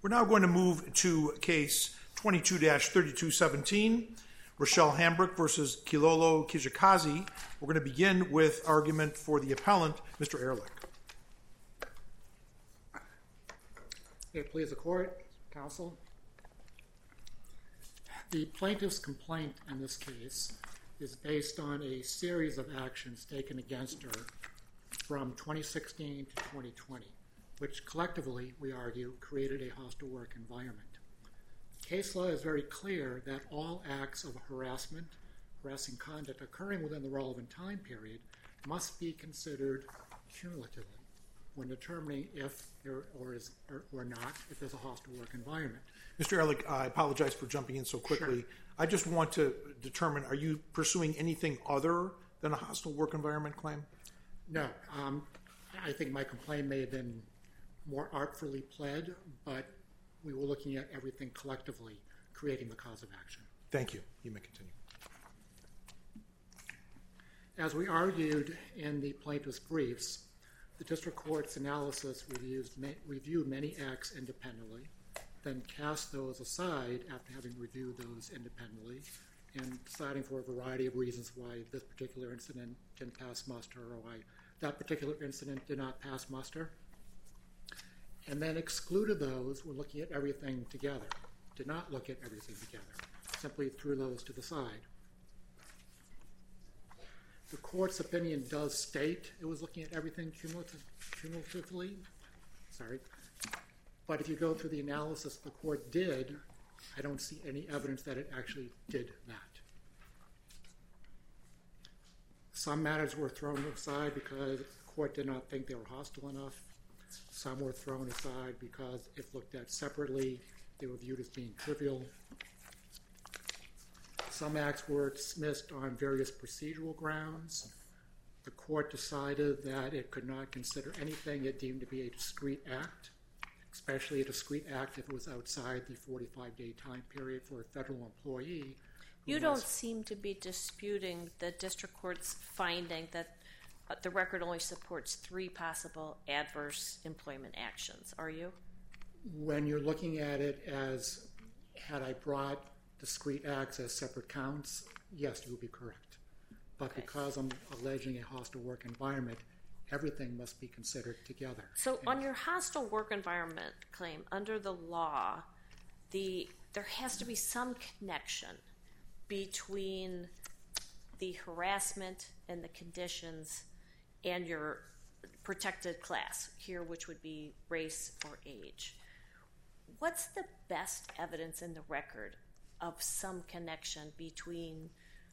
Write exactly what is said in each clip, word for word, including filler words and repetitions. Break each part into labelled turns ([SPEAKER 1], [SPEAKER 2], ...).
[SPEAKER 1] We're now going to move to case twenty-two dash thirty-two seventeen, Rochelle Hambrick versus Kilolo Kijakazi. We're going to begin with argument for the appellant, Mister Ehrlich.
[SPEAKER 2] May it please the court, counsel. The plaintiff's complaint in this case is based on a series of actions taken against her from twenty sixteen to twenty twenty, which collectively, we argue, created a hostile work environment. Case law is very clear that all acts of harassment, harassing conduct occurring within the relevant time period must be considered cumulatively when determining if there or is or, or not if there's a hostile work environment.
[SPEAKER 1] Mister Ehrlich, I apologize for jumping in so quickly.
[SPEAKER 2] Sure.
[SPEAKER 1] I just want to determine, are you pursuing anything other than a hostile work environment claim?
[SPEAKER 2] No. Um, I think my complaint may have been more artfully pled, but we were looking at everything collectively, creating the cause of action.
[SPEAKER 1] Thank you. You may continue.
[SPEAKER 2] As we argued in the plaintiff's briefs, the district court's analysis reviews, reviewed many acts independently, then cast those aside after having reviewed those independently and deciding for a variety of reasons why this particular incident didn't pass muster or why that particular incident did not pass muster, and then excluded those when looking at everything together. Did not look at everything together, simply threw those to the side. The court's opinion does state it was looking at everything cumulative, cumulatively, sorry, but if you go through the analysis the court did, I don't see any evidence that it actually did that. Some matters were thrown aside because the court did not think they were hostile enough. Some were thrown aside because if looked at separately, they were viewed as being trivial. Some acts were dismissed on various procedural grounds. The court decided that it could not consider anything it deemed to be a discrete act, especially a discrete act if it was outside the forty-five day time period for a federal employee.
[SPEAKER 3] You don't seem to be disputing the district court's finding that uh, the record only supports three possible adverse employment actions, are you?
[SPEAKER 2] When you're looking at it as, had I brought discrete acts as separate counts, yes, you would be correct. But okay. Because I'm alleging a hostile work environment, everything must be considered together.
[SPEAKER 3] So
[SPEAKER 2] and
[SPEAKER 3] on your hostile work environment claim, under the law, the there has to be some connection between the harassment and the conditions and your protected class here, which would be race or age. What's the best evidence in the record of some connection between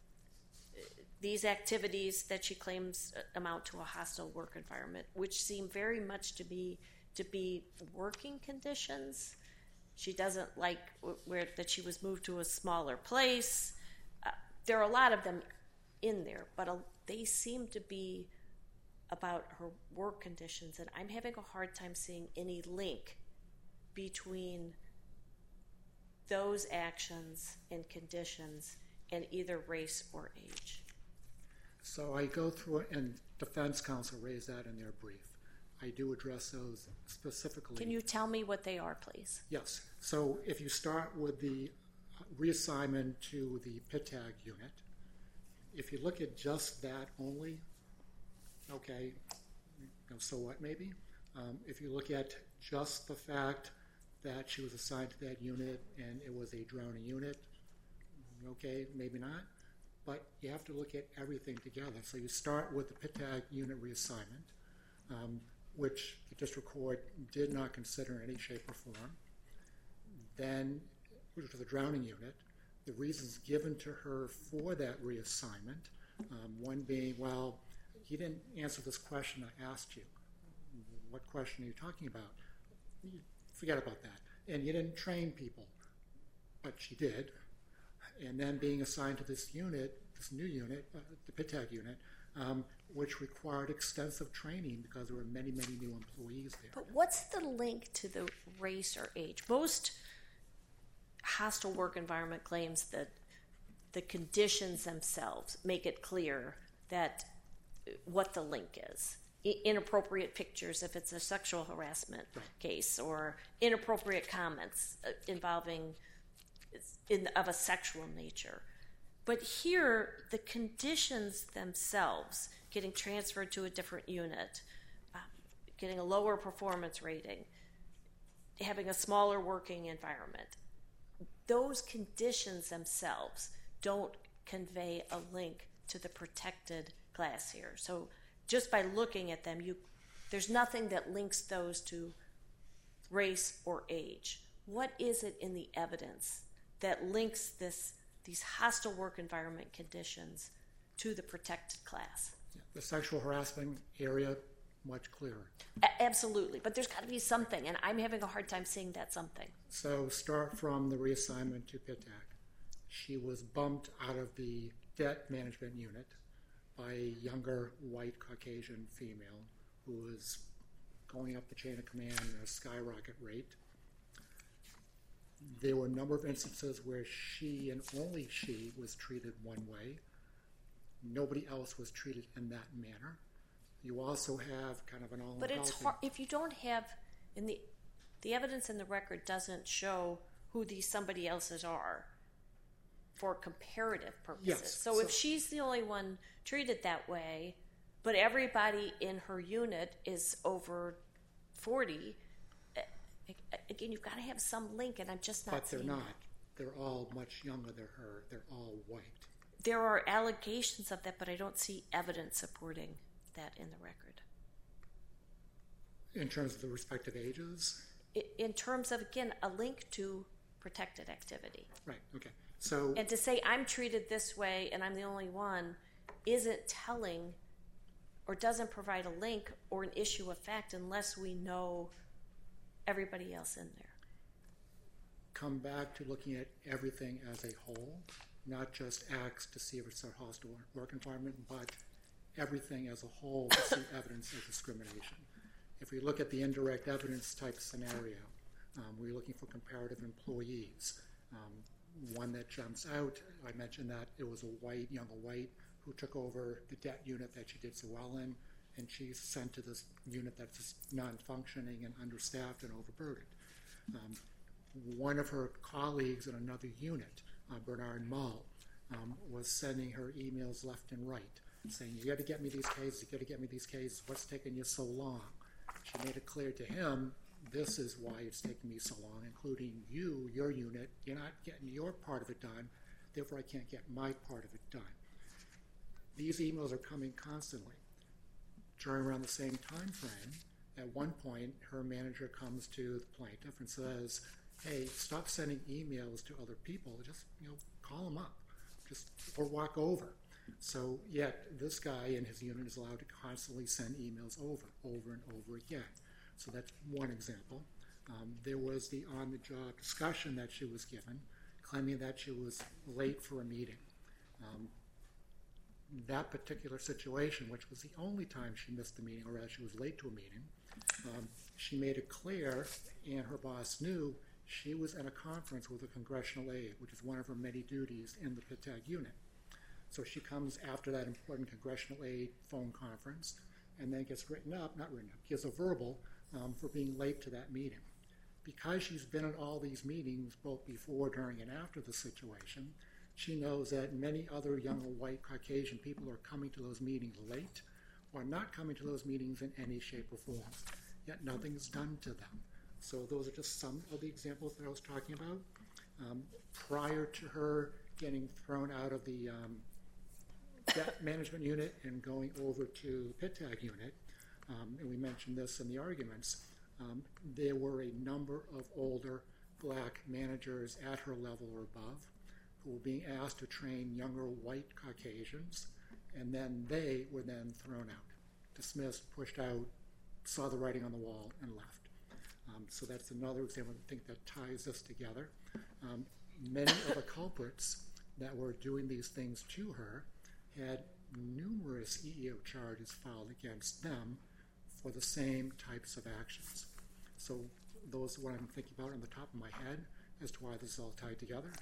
[SPEAKER 3] these activities that she claims amount to a hostile work environment, which seem very much to be to be working conditions? She doesn't like where that she was moved to a smaller place. Uh, there are a lot of them in there, but uh, they seem to be about her work conditions, and I'm having a hard time seeing any link between those actions and conditions and either race or age.
[SPEAKER 2] So I go through it, and defense counsel raised that in their brief. I do address those specifically.
[SPEAKER 3] Can you tell me what they are, please?
[SPEAKER 2] Yes. So if you start with the reassignment to the P T A G unit, if you look at just that only, okay, you know, so what maybe? Um, if you look at just the fact that she was assigned to that unit and it was a drowning unit, okay, maybe not. But you have to look at everything together. So you start with the P T A G unit reassignment, um, which the district court did not consider in any shape or form. Then, which was a drowning unit, the reasons given to her for that reassignment, um, one being, well, you didn't answer this question I asked you. What question are you talking about? Forget about that. And you didn't train people, but she did. And then being assigned to this unit, this new unit, uh, the P T A G unit, um, which required extensive training because there were many, many new employees there.
[SPEAKER 3] But what's the link to the race or age? Most hostile work environment claims that the conditions themselves make it clear that what the link is. inappropriate pictures if it's a sexual harassment
[SPEAKER 2] right.
[SPEAKER 3] case, or inappropriate comments involving in of a sexual nature. But here, the conditions themselves, getting transferred to a different unit, uh, getting a lower performance rating, having a smaller working environment, those conditions themselves don't convey a link to the protected class here. So just by looking at them, you there's nothing that links those to race or age. What is it in the evidence that links this these hostile work environment conditions to the protected class?
[SPEAKER 2] The sexual harassment area, much clearer.
[SPEAKER 3] A- absolutely, but there's got to be something, and I'm having a hard time seeing that something.
[SPEAKER 2] So start from the reassignment to P T A C. She was bumped out of the debt management unit by a younger white Caucasian female who was going up the chain of command at a skyrocket rate. There were a number of instances where she and only she was treated one way. Nobody else was treated in that manner. You also have kind of an all.
[SPEAKER 3] But it's hard if you don't have in the the evidence in the record doesn't show who these somebody else's are for comparative purposes.
[SPEAKER 2] Yes,
[SPEAKER 3] so, so if she's the only one treated that way, but everybody in her unit is over forty, again, you've got to have some link, and I'm just not
[SPEAKER 2] But they're
[SPEAKER 3] seeing
[SPEAKER 2] not.
[SPEAKER 3] that.
[SPEAKER 2] They're all much younger than her. They're all white.
[SPEAKER 3] There are allegations of that, but I don't see evidence supporting that in the record.
[SPEAKER 2] In terms of the respective ages?
[SPEAKER 3] In terms of, again, a link to protected activity.
[SPEAKER 2] Right, okay. So,
[SPEAKER 3] and to say I'm treated this way and I'm the only one isn't telling or doesn't provide a link or an issue of fact unless we know everybody else in there.
[SPEAKER 2] Come back to looking at everything as a whole, not just acts to see if it's a hostile work environment, but everything as a whole to see evidence of discrimination. If we look at the indirect evidence type scenario, um, we're looking for comparative employees. Um, one that jumps out, I mentioned that it was a white, younger white, who took over the debt unit that she did so well in, and she's sent to this unit that's just non-functioning and understaffed and overburdened. Um, one of her colleagues in another unit, uh, Bernard Mull, um, was sending her emails left and right, saying, you got to get me these cases, you got to get me these cases, what's taking you so long? She made it clear to him, this is why it's taking me so long, including you, your unit, you're not getting your part of it done, therefore I can't get my part of it done. These emails are coming constantly. During around the same time frame, at one point, her manager comes to the plaintiff and says, hey, stop sending emails to other people, just, you know, call them up, just, or walk over. So yet this guy in his unit is allowed to constantly send emails over, over and over again. So that's one example. Um, there was the on-the-job discussion that she was given, claiming that she was late for a meeting. Um, that particular situation, which was the only time she missed the meeting, or rather she was late to a meeting, um, she made it clear, and her boss knew, she was at a conference with a congressional aide, which is one of her many duties in the P T A C unit. So she comes after that important congressional aide phone conference and then gets written up, not written up, gives a verbal um, for being late to that meeting. Because she's been at all these meetings both before, during, and after the situation, she knows that many other younger white Caucasian people are coming to those meetings late or not coming to those meetings in any shape or form, yet nothing is done to them. So those are just some of the examples that I was talking about. Um, prior to her getting thrown out of the um, debt management unit and going over to the P T A C unit, um, and we mentioned this in the arguments, um, there were a number of older black managers at her level or above who were being asked to train younger white Caucasians, and then they were then thrown out, dismissed, pushed out, saw the writing on the wall, and left. Um, so that's another example, I think, that ties this together. Um, many of the culprits that were doing these things to her had numerous E E O charges filed against them for the same types of actions. So those are what I'm thinking about on the top of my head as to why this is all tied together.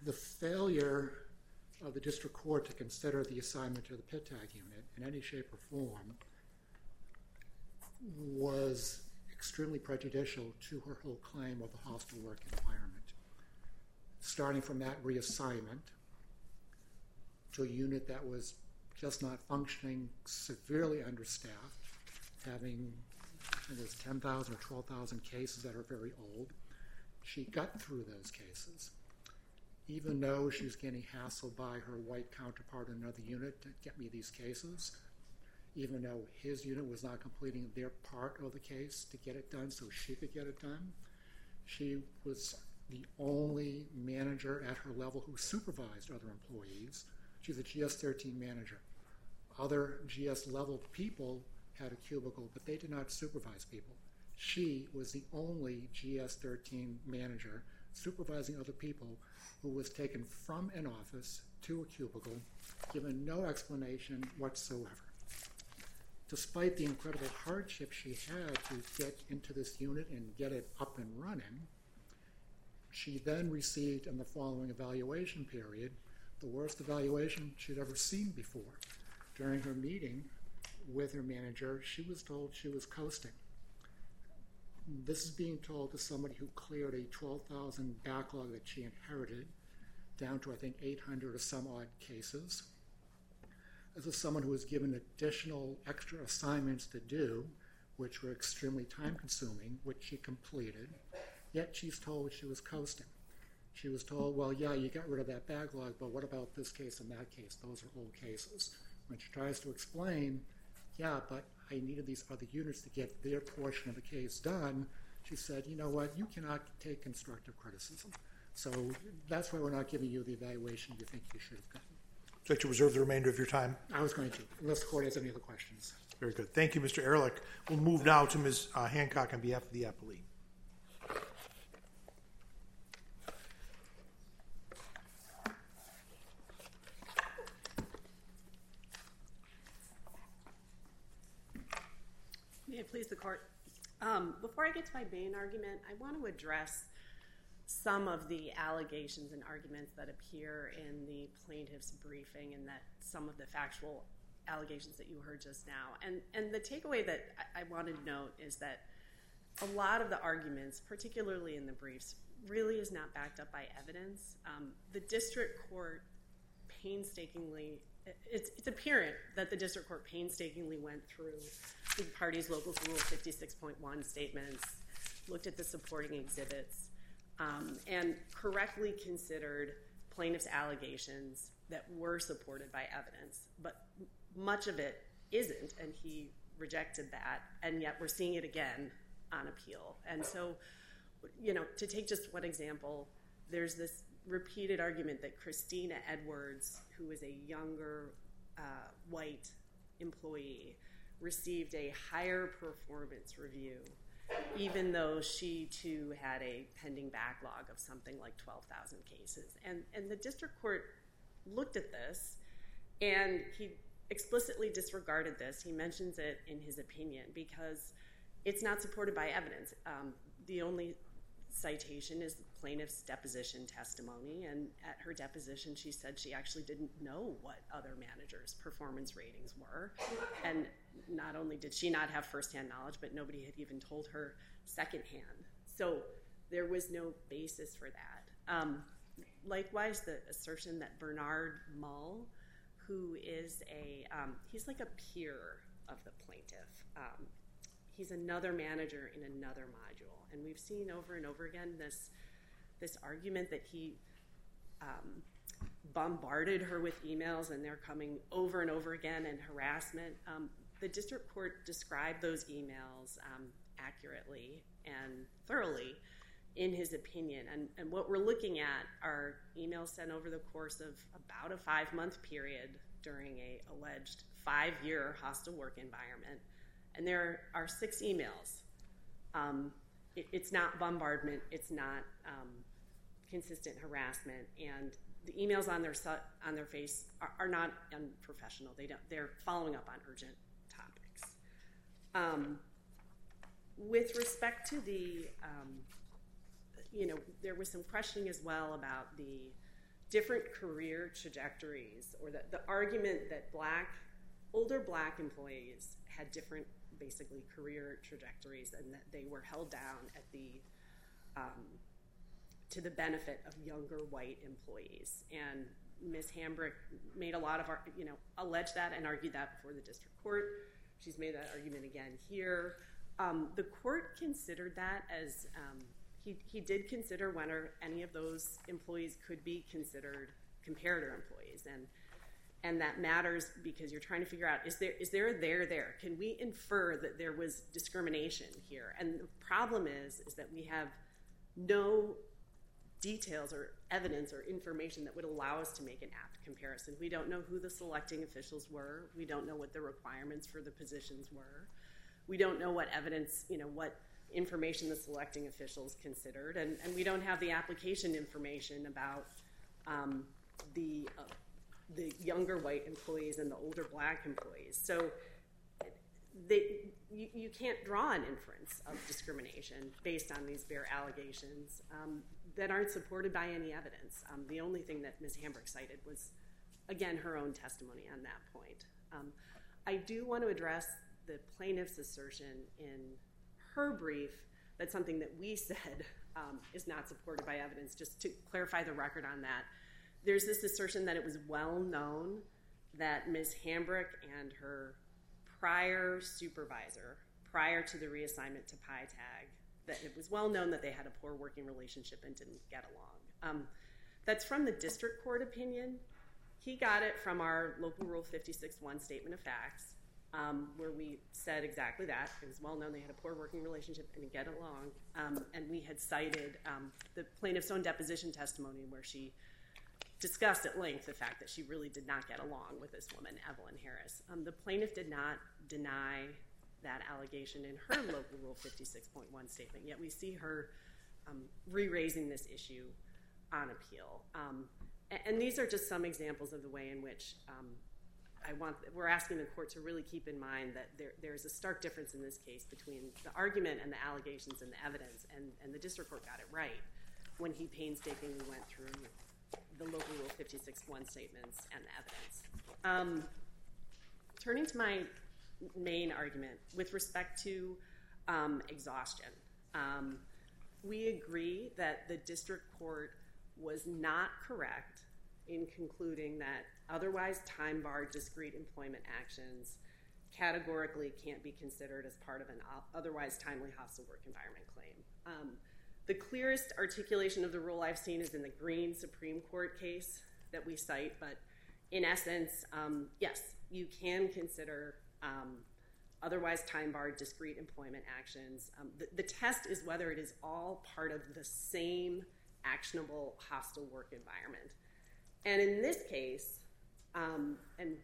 [SPEAKER 2] the failure of the district court to consider the assignment to the P T A G unit in any shape or form was extremely prejudicial to her whole claim of a hostile work environment. Starting from that reassignment to a unit that was just not functioning, severely understaffed, having I think it was ten thousand or twelve thousand cases that are very old. She got through those cases. Even though she was getting hassled by her white counterpart in another unit to get me these cases, even though his unit was not completing their part of the case to get it done so she could get it done, she was the only manager at her level who supervised other employees. She's a G S thirteen manager. Other G S level people had a cubicle, but they did not supervise people. She was the only G S thirteen manager supervising other people who was taken from an office to a cubicle, given no explanation whatsoever. Despite the incredible hardship she had to get into this unit and get it up and running, she then received in the following evaluation period the worst evaluation she'd ever seen before. During her meeting with her manager, she was told she was coasting. This is being told to somebody who cleared a twelve thousand backlog that she inherited down to, I think, eight hundred or some odd cases. This is someone who was given additional extra assignments to do, which were extremely time-consuming, which she completed, yet she's told she was coasting. She was told, well, yeah, you got rid of that backlog, but what about this case and that case? Those are old cases. When she tries to explain, yeah, but I needed these other units to get their portion of the case done, she said, you know what, you cannot take constructive criticism. So that's why we're not giving you the evaluation you think you should have gotten.
[SPEAKER 1] Would you like to reserve the remainder of your time?
[SPEAKER 2] I was going to, unless the court has any other questions.
[SPEAKER 1] Very good. Thank you, Mister Ehrlich. We'll move now to Miz Uh, Hancock on behalf of the appellee.
[SPEAKER 4] May it please the court. Um, before I get to my main argument, I want to address some of the allegations and arguments that appear in the plaintiff's briefing and that some of the factual allegations that you heard just now. And, and the takeaway that I, I wanted to note is that a lot of the arguments, particularly in the briefs, really is not backed up by evidence. Um, the district court painstakingly It's, it's apparent that the district court painstakingly went through the party's local rule fifty-six point one statements, looked at the supporting exhibits, um, and correctly considered plaintiff's allegations that were supported by evidence. But much of it isn't, and he rejected that, and yet we're seeing it again on appeal. And so, you know, to take just one example, there's this repeated argument that Christina Edwards, who is a younger uh, white employee, received a higher performance review, even though she too had a pending backlog of something like twelve thousand cases. And, and the district court looked at this, and he explicitly disregarded this. He mentions it in his opinion because it's not supported by evidence. Um, the only citation is the plaintiff's deposition testimony, and at her deposition she said she actually didn't know what other managers' performance ratings were, and not only did she not have firsthand knowledge, but nobody had even told her secondhand. So there was no basis for that. Um, likewise, the assertion that Bernard Mull, who is a um, he's like a peer of the plaintiff, um, he's another manager in another module. And we've seen over and over again this this argument that he um, bombarded her with emails, and they're coming over and over again, and harassment. Um, the district court described those emails um, accurately and thoroughly in his opinion. And, and what we're looking at are emails sent over the course of about a five-month period during a alleged five-year hostile work environment. And there are six emails. Um, it, it's not bombardment. It's not um, consistent harassment. And the emails on their su- on their face are, are not unprofessional. They don't. They're following up on urgent topics. Um, with respect to the, um, you know, there was some questioning as well about the different career trajectories, or that the argument that black, older black employees had different, basically, career trajectories, and that they were held down at the, um, to the benefit of younger white employees. And Miz Hambrick made a lot of, you know, alleged that and argued that before the district court. She's made that argument again here. Um, the court considered that as, um, he, he did consider whether any of those employees could be considered comparator employees. And and that matters because you're trying to figure out, is there is there a there there? Can we infer that there was discrimination here? And the problem is, is that we have no details or evidence or information that would allow us to make an apt comparison. We don't know who the selecting officials were. We don't know what the requirements for the positions were. We don't know what evidence, you know, what information the selecting officials considered. And, and we don't have the application information about um, the, uh, the younger white employees and the older black employees. So they, you, you can't draw an inference of discrimination based on these bare allegations um, that aren't supported by any evidence. Um, the only thing that Miz Hambrick cited was, again, her own testimony on that point. Um, I do want to address the plaintiff's assertion in her brief that something that we said um, is not supported by evidence. Just to clarify the record on that, there's this assertion that it was well known that Miz Hambrick and her prior supervisor, prior to the reassignment to P I TAG, that it was well known that they had a poor working relationship and didn't get along. Um, that's from the district court opinion. He got it from our local rule fifty-six one statement of facts, um, where we said exactly that. It was well known they had a poor working relationship and didn't get along. Um, and we had cited um, the plaintiff's own deposition testimony where she discussed at length the fact that she really did not get along with this woman, Evelyn Harris. Um, the plaintiff did not deny that allegation in her local rule fifty-six point one statement, yet we see her um, re-raising this issue on appeal. Um, and, and these are just some examples of the way in which um, I want, we're asking the court to really keep in mind that there, there's a stark difference in this case between the argument and the allegations and the evidence, and, and the district court got it right when he painstakingly went through the local rule fifty-six point one statements and the evidence. Um, turning to my main argument with respect to um, exhaustion, um, we agree that the district court was not correct in concluding that otherwise time-barred discrete employment actions categorically can't be considered as part of an otherwise timely hostile work environment claim. Um, the clearest articulation of the rule I've seen is in the Green Supreme Court case that we cite, but in essence, um, yes, you can consider um, otherwise time-barred discrete employment actions. Um, the, the test is whether it is all part of the same actionable hostile work environment. And in this case, um, and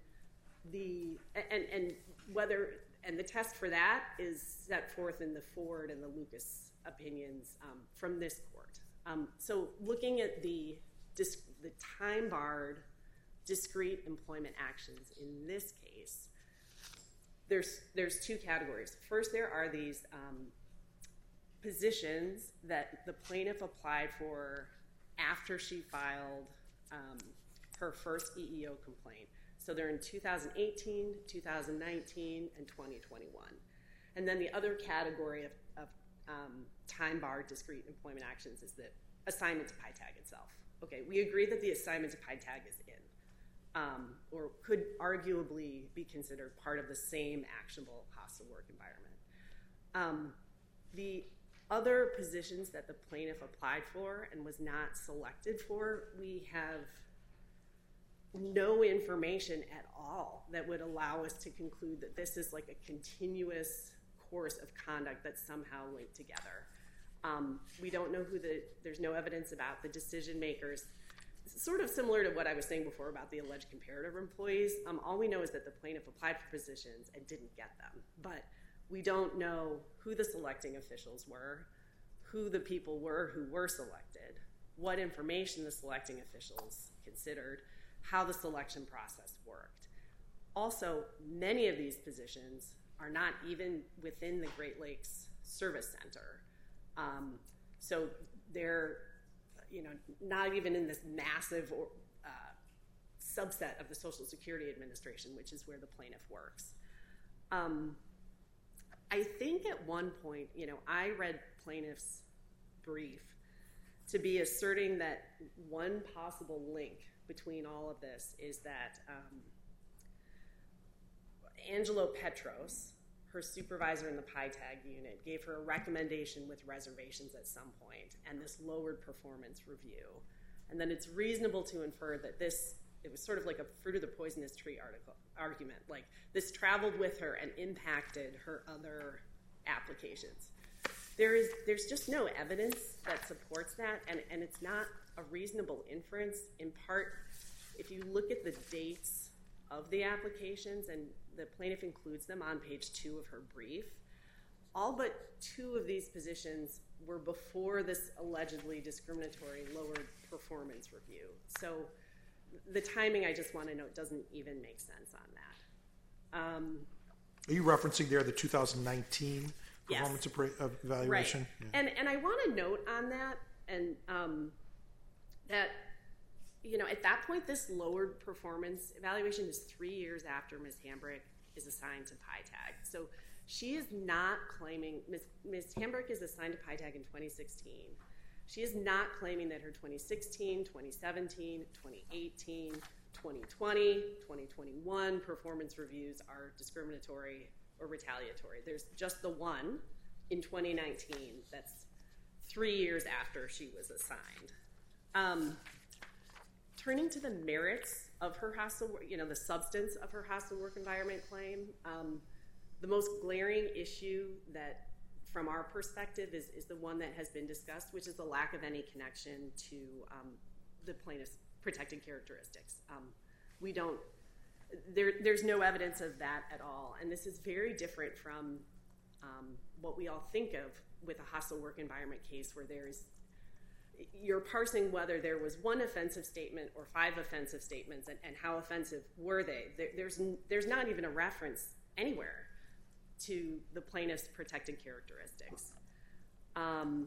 [SPEAKER 4] the and and whether and the test for that is set forth in the Ford and the Lucas opinions um, from this court. Um, so looking at the dis- the time-barred discrete employment actions in this case, there's there's two categories. First, there are these um, positions that the plaintiff applied for after she filed um, her first E E O complaint. So they're in two thousand eighteen, two thousand nineteen, and twenty twenty-one. And then the other category of, of um, time-barred discrete employment actions is the assignment to P I TAG itself. Okay, we agree that the assignment to P I TAG is in, um, or could arguably be considered part of the same actionable hostile work environment. Um, the other positions that the plaintiff applied for and was not selected for, we have no information at all that would allow us to conclude that this is like a continuous course of conduct that's somehow linked together. Um, we don't know who the, there's no evidence about the decision makers. Sort of similar to what I was saying before about the alleged comparative employees. Um, all we know is that the plaintiff applied for positions and didn't get them. But we don't know who the selecting officials were, who the people were who were selected, what information the selecting officials considered, how the selection process worked. Also, many of these positions are not even within the Great Lakes Service Center. Um, so they're, you know, not even in this massive or, uh, subset of the Social Security Administration, which is where the plaintiff works. Um, I think at one point, you know, I read plaintiff's brief to be asserting that one possible link between all of this is that um, Angelo Petros, her supervisor in the P I TAG unit, gave her a recommendation with reservations at some point and this lowered performance review. And then it's reasonable to infer that this, it was sort of like a fruit of the poisonous tree article, argument. Like this traveled with her and impacted her other applications. There is, there's just no evidence that supports that, and, and it's not a reasonable inference. In part, if you look at the dates of the applications, and the plaintiff includes them on page two of her brief, all but two of these positions were before this allegedly discriminatory lowered performance review. So the timing, I just want to note, doesn't even make sense on that. Um,
[SPEAKER 1] Are you referencing there the two thousand nineteen performance
[SPEAKER 4] yes.
[SPEAKER 1] appra- evaluation?
[SPEAKER 4] Right.
[SPEAKER 1] Yeah.
[SPEAKER 4] And and I want to note on that, and um, that, you know, at that point, this lowered performance evaluation is three years after Miz Hambrick is assigned to P I TAG. So she is not claiming, Miz Miz Hambrick is assigned to P I TAG in twenty sixteen. She is not claiming that her twenty sixteen, twenty seventeen, twenty eighteen, twenty twenty, twenty twenty-one performance reviews are discriminatory or retaliatory. There's just the one in twenty nineteen that's three years after she was assigned. Um, turning to the merits of her hostile, you know, the substance of her hostile work environment claim, um, the most glaring issue that, from our perspective, is, is the one that has been discussed, which is the lack of any connection to um, the plaintiff's protected characteristics. Um, we don't, there, there's no evidence of that at all. And this is very different from um, what we all think of with a hostile work environment case, where there's, you're parsing whether there was one offensive statement or five offensive statements, and, and how offensive were they. There, there's, there's not even a reference anywhere to the plaintiff's protected characteristics. Um,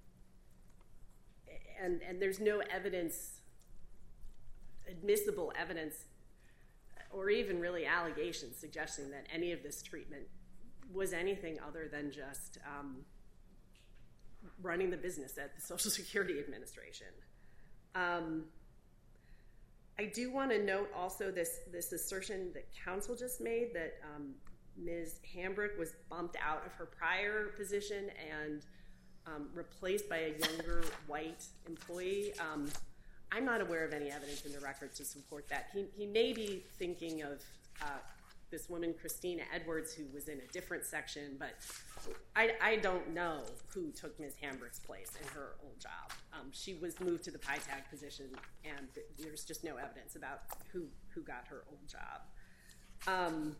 [SPEAKER 4] and, and there's no evidence, admissible evidence, or even really allegations suggesting that any of this treatment was anything other than just um, running the business at the Social Security Administration. Um, I do want to note also this, this assertion that counsel just made that um, Miz Hambrick was bumped out of her prior position and um, replaced by a younger white employee. Um, I'm not aware of any evidence in the record to support that. He, he may be thinking of uh, this woman, Christina Edwards, who was in a different section, but I, I don't know who took Miz Hambrick's place in her old job. Um, she was moved to the P I TAG position, and there's just no evidence about who, who got her old job. Um,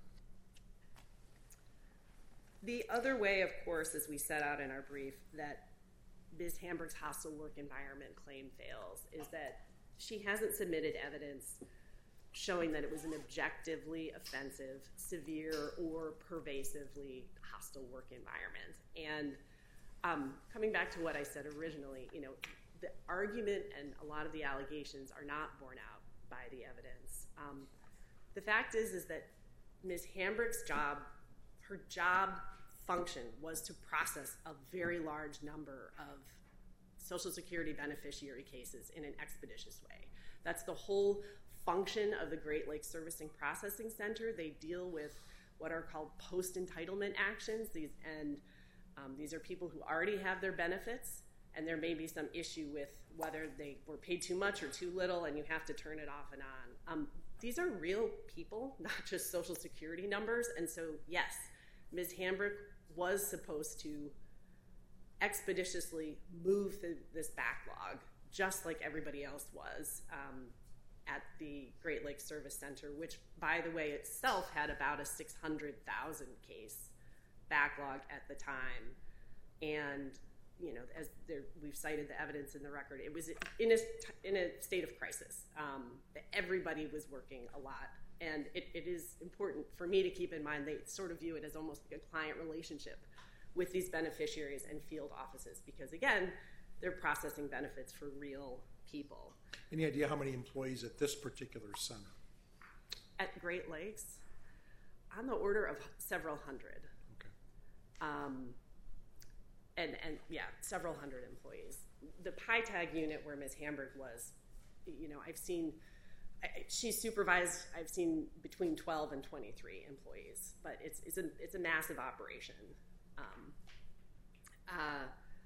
[SPEAKER 4] The other way, of course, as we set out in our brief, that Miz Hambrick's hostile work environment claim fails is that she hasn't submitted evidence showing that it was an objectively offensive, severe, or pervasively hostile work environment. And um, coming back to what I said originally, you know, the argument and a lot of the allegations are not borne out by the evidence. Um, the fact is, is that Miz Hambrick's job, her job function was to process a very large number of Social Security beneficiary cases in an expeditious way. That's the whole function of the Great Lakes Servicing Processing Center. They deal with what are called post-entitlement actions, these, and um, these are people who already have their benefits, and there may be some issue with whether they were paid too much or too little, and you have to turn it off and on. Um, these are real people, not just Social Security numbers, and so yes, Miz Hambrick was supposed to expeditiously move through this backlog, just like everybody else was um, at the Great Lakes Service Center, which, by the way, itself had about a six hundred thousand case backlog at the time. And, you know, as there, we've cited the evidence in the record, it was in a, in a state of crisis. Um, everybody was working a lot. And it, it is important for me to keep in mind they sort of view it as almost like a client relationship with these beneficiaries and field offices. Because, again, they're processing benefits for real people.
[SPEAKER 1] Any idea how many employees at this particular center?
[SPEAKER 4] At Great Lakes, on the order of several hundred.
[SPEAKER 1] Okay.
[SPEAKER 4] Um, and, and yeah, several hundred employees. The P I TAG unit where Miz Hamburg was, you know, I've seen, I, she's supervised, I've seen between twelve and twenty-three employees, but it's, it's, a, it's a massive operation. Um, uh,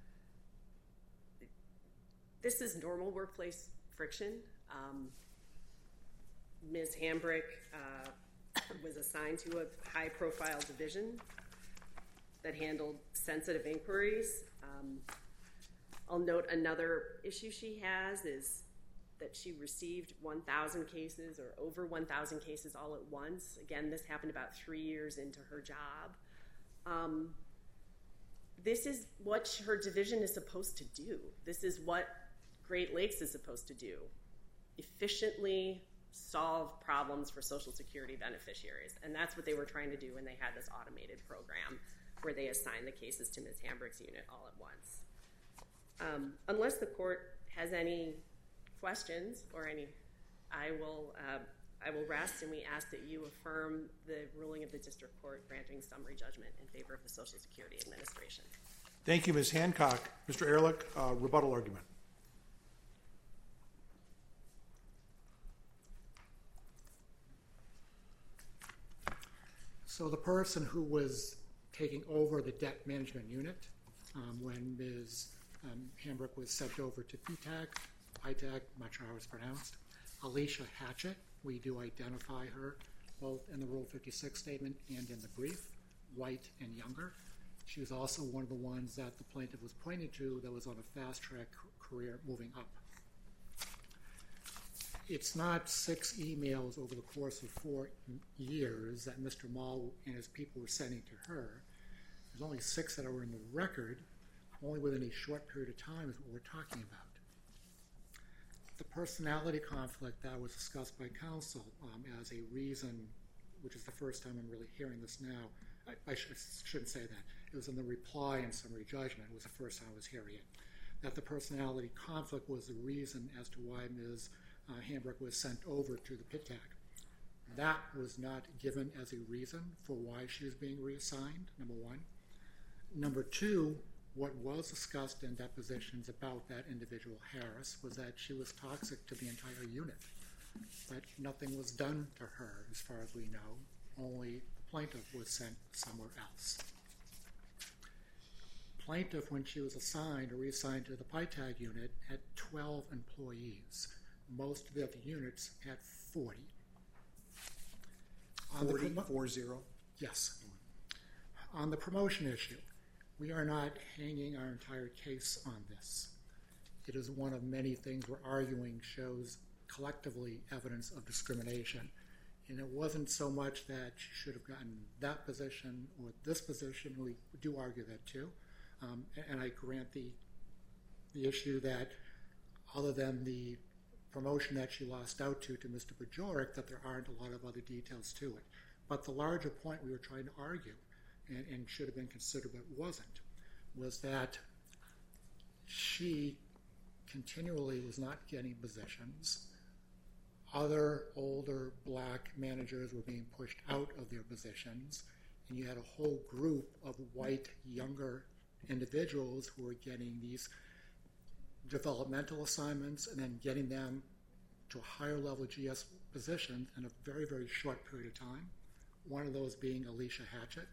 [SPEAKER 4] this is normal workplace friction. Um, Miz Hambrick uh, was assigned to a high-profile division that handled sensitive inquiries. Um, I'll note another issue she has is that she received one thousand cases or over one thousand cases all at once. Again, this happened about three years into her job. Um, this is what her division is supposed to do. This is what Great Lakes is supposed to do. Efficiently solve problems for Social Security beneficiaries. And that's what they were trying to do when they had this automated program where they assigned the cases to Miz Hambrick's unit all at once. Um, unless the court has any questions or any, I will, uh, I will rest, and we ask that you affirm the ruling of the district court granting summary judgment in favor of the Social Security Administration.
[SPEAKER 1] Thank you, Miz Hancock. Mister Ehrlich, uh, rebuttal argument.
[SPEAKER 2] So the person who was taking over the debt management unit um, when Miz Um, Hambrick was sent over to P TAG, P TAG, I'm not sure how it's pronounced, Alicia Hatchett. We do identify her both in the Rule fifty-six statement and in the brief, white and younger. She was also one of the ones that the plaintiff was pointing to that was on a fast-track career moving up. It's not six emails over the course of four years that Mister Mall and his people were sending to her. There's only six that are in the record, only within a short period of time is what we're talking about. The personality conflict that was discussed by counsel um, as a reason, which is the first time I'm really hearing this now, I, I should, shouldn't say that. It was in the reply and summary judgment. It was the first time I was hearing it. That the personality conflict was the reason as to why Miz Uh, Hambrick was sent over to the P TAG. That was not given as a reason for why she was being reassigned, number one. Number two, what was discussed in depositions about that individual, Harris, was that she was toxic to the entire unit. That nothing was done to her, as far as we know. Only the plaintiff was sent somewhere else. Plaintiff, when she was assigned or reassigned to the P TAG unit, had twelve employees. Most of the other units had forty. On
[SPEAKER 1] forty,
[SPEAKER 2] the
[SPEAKER 1] four zero?
[SPEAKER 2] Yes. On the promotion issue, we are not hanging our entire case on this. It is one of many things we're arguing shows collectively evidence of discrimination. And it wasn't so much that she should have gotten that position or this position. We do argue that too. Um, and I grant the, the issue that other than the promotion that she lost out to to Mister Bajorek, that there aren't a lot of other details to it. But the larger point we were trying to argue, and, and should have been considered but wasn't, was that she continually was not getting positions. Other older black managers were being pushed out of their positions, and you had a whole group of white, younger individuals who were getting these developmental assignments and then getting them to a higher level G S position in a very, very short period of time. One of those being Alicia Hatchett.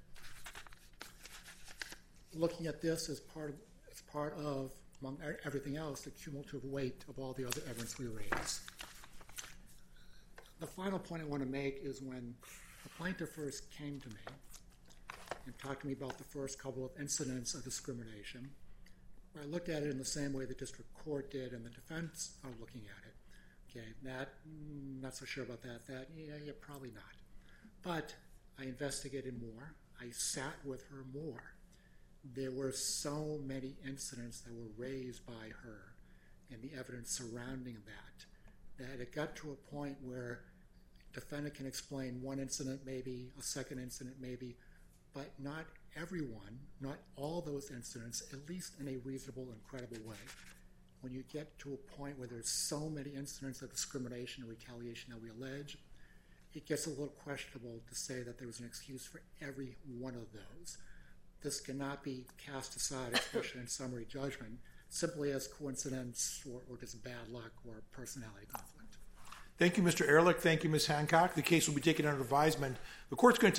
[SPEAKER 2] Looking at this as part of, as part of, among everything else, the cumulative weight of all the other evidence we raised. The final point I want to make is when the plaintiff first came to me and talked to me about the first couple of incidents of discrimination, I looked at it in the same way the district court did and the defense are looking at it. Okay, that, not so sure about that. That, yeah, yeah, probably not. But I investigated more. I sat with her more. There were so many incidents that were raised by her and the evidence surrounding that, that it got to a point where defendant can explain one incident maybe, a second incident maybe, but not everyone, not all those incidents, at least in a reasonable and credible way. When you get to a point where there's so many incidents of discrimination and retaliation that we allege, it gets a little questionable to say that there was an excuse for every one of those. This cannot be cast aside, especially in summary judgment, simply as coincidence or, or just bad luck or personality conflict.
[SPEAKER 1] Thank you, Mister Ehrlich. Thank you, Miz Hancock. The case will be taken under advisement. The court's going to take